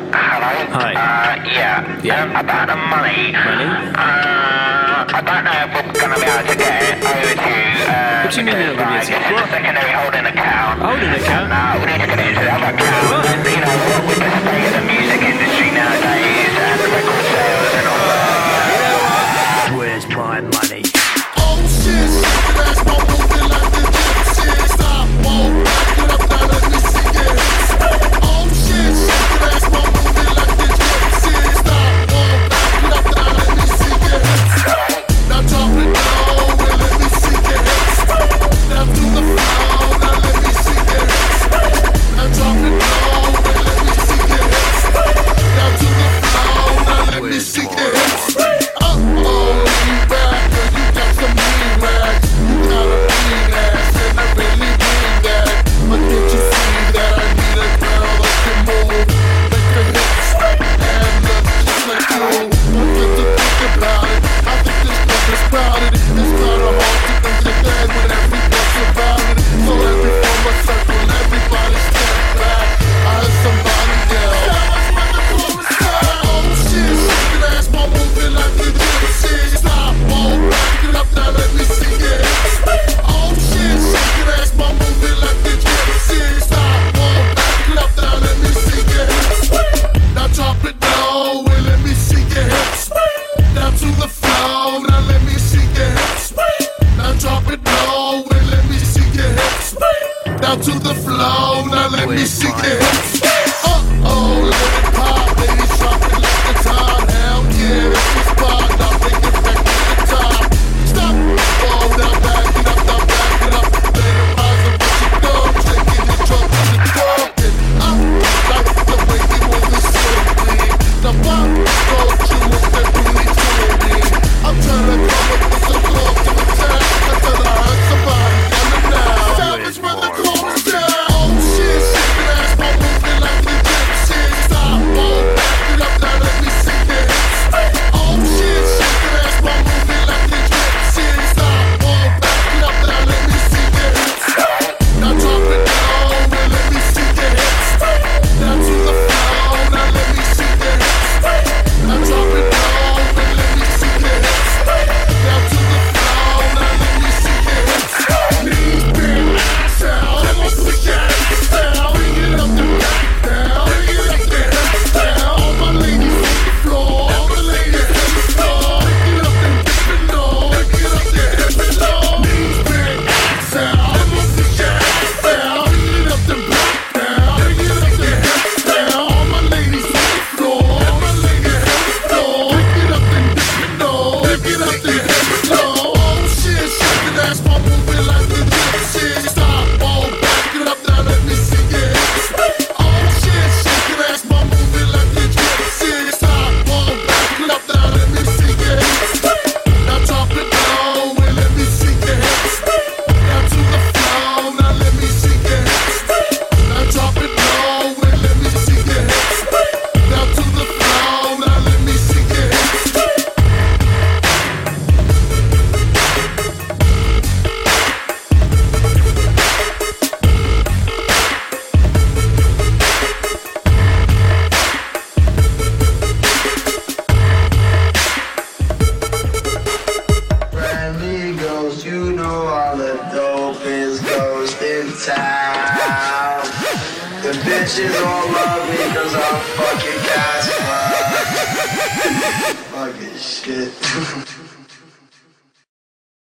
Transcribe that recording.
Hello? Hi. Yeah. Yeah. About the money. Money? I don't know if we're going to be able to get it over to you. What do you mean you're not gonna be able to? It's a secondary holding account. Holding account? We need to get it into the other account. What? And, you know, what with the state of the music industry nowadays and the record sales and all that. Where's my money? Oh shit, that's my moving like the gypsy. Stop, won't back it up, now let me see it. Oh shit, that's my moving like the gypsy. Stop, won't back it up, now let me see it. Now drop it down, well let me see it. Now to the floor, now let me see it. Now drop it down, well let me see it. Now to the floor, now let me see it. Lean back, 'cause you got some mean rags. You got a mean ass, and I really mean that. But can't you see that I need a girl that can move, make her hips and look just like you? Don't get to think about it. I think this club is crowded. It's kinda hard to think your dad when everything's about it. So every form of circle, everybody step back. I heard somebody yell. Oh shit, shaking ass, my moving like the gypsy. Stop, won't back it up, now let me see it. Oh shit, shaking ass, my moving like the gypsy. Stop, won't back it up, now let me see it. Now drop it down, well let me see your hips. Down to the floor, now let me see your hips. Now drop it down, well let me see your hips. Down to the floor, now let me see your hips. Uh-oh, let it pop, ladies drop it like the time. Hell yeah, it's the spot, now take it back to the top. Stop, oh, now back it up, now back it up. Let it rise up what you go, shaking your trunk and you're talking. I like the way you move it slowly. Now pop, don't you move that booty to me. I'm trying to come up with some love to attack until I hurt somebody yelling now. Savage when the chorus down. Oh shit, shaking ass, my moving like the gypsy. Stop, won't back it up, now let me see it. Oh shit, shaking ass, my moving like the gypsy. Stop, won't back it up, now let me see it. Now drop it down, well let me see it. Down to the floor, now let me see it. Now drop it down, well let me see it. Down to the floor, now let me see it. Knees bend, ass out, let me see it. Down, bring it up the back down, bring it up the hips down. All my ladies on the floor, all the ladies on the floor. Bring it up and dip it low, bring it up the hip and low. Knees bend, ass out, let me see it. Down, bring it up the back down, bring it up the hips down. All my ladies on the floor, all my ladies on the floor. Bring it up and dip it low, bring it up the hip and low. Oh shit, shaking ass, my moving like the gypsy. Stop, won't back it up, now let me see it. Oh shit, shaking ass, my moving like the gypsy. Stop, won't back it up, now let me see it. Now drop it down, well let me see it. Down to the floor, now let me see it. Now drop it down, well let me see it. Down to the floor, now let me see it. Amigos, you know all the dopest ghosts in town. The bitches all love me cause I'm fucking Casper. Fucking shit.